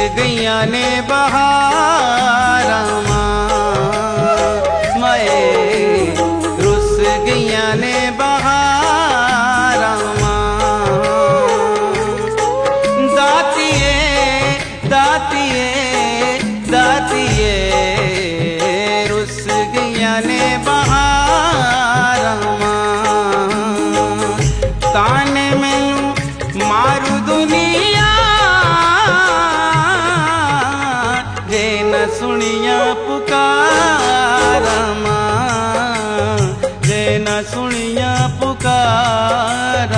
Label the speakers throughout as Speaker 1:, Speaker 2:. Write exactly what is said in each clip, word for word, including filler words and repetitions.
Speaker 1: गईया ने बहारा माए रुस गईया ने बहारा दातिए दातिए दातिए रुस गईया ने बहारा ताने मैनू मारू दुनिया जे न सुनिया पुकारा मां जे न सुनिया पुकारा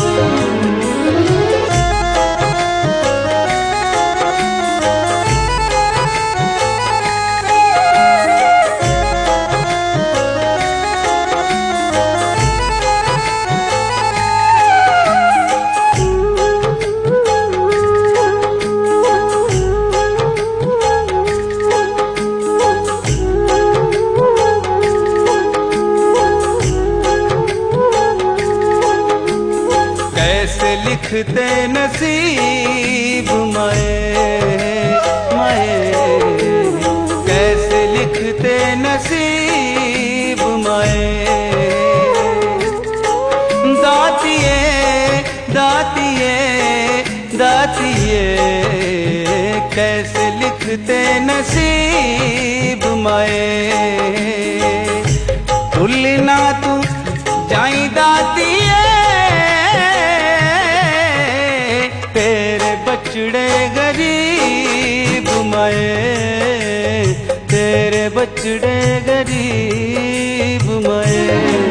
Speaker 1: लिखते नसीब माए माए कैसे लिखते नसीब माए दातिए दातिए दातिए कैसे लिखते नसीब माए भूलना तू जाई दातिए तेरे बचड़े गरीब माए तेरे बचड़े गरीब माए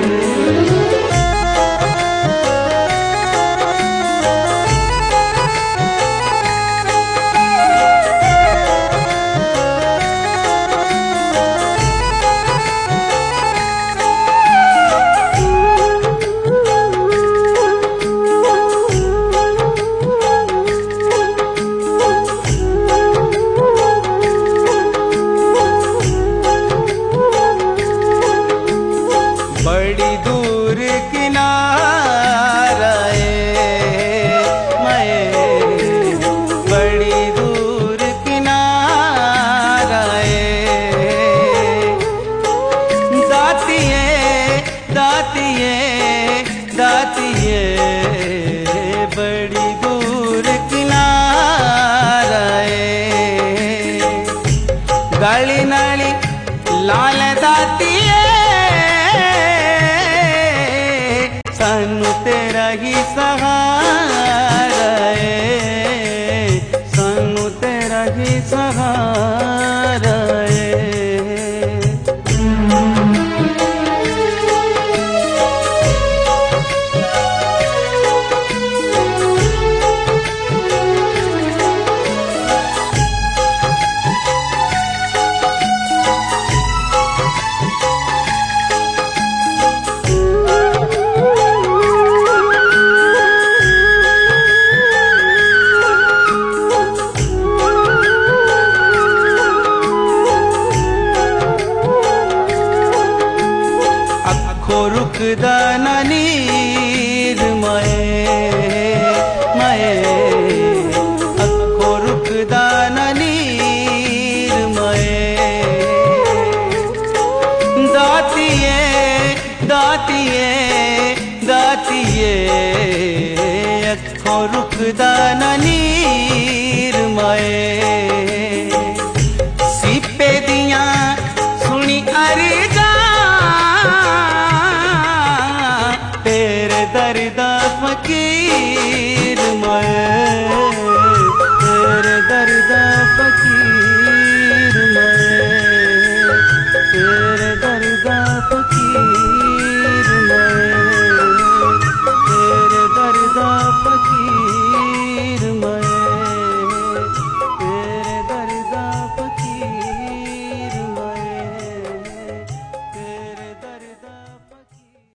Speaker 1: बड़ी दूर किनारा मैं बड़ी दूर किनारा दातिए दातिए दातिए बड़ी दूर किनारा गाली नाली लाल दातिए सानू तेरा ही सहारा है सानू तेरा ही सहारा है रुकदा ना नीर माए माए अखो रुकदा ना नीर माए दातिए दातिए दातिए अखो रुकदा ना नीर माए